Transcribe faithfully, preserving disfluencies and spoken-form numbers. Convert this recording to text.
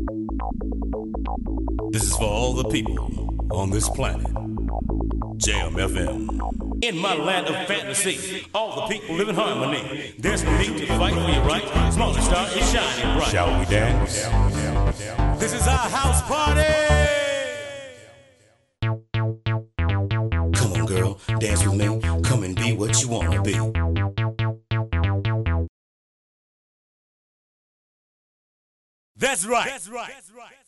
This is for all the people on this planet. J M F M. In my land of fantasy, all the people live in harmony. There's no need to fight for your right. Smaller star is shining bright. Shall we dance? This is our house party. Come on, girl, dance with me. Come and be what you wanna be. That's right. That's right. That's right.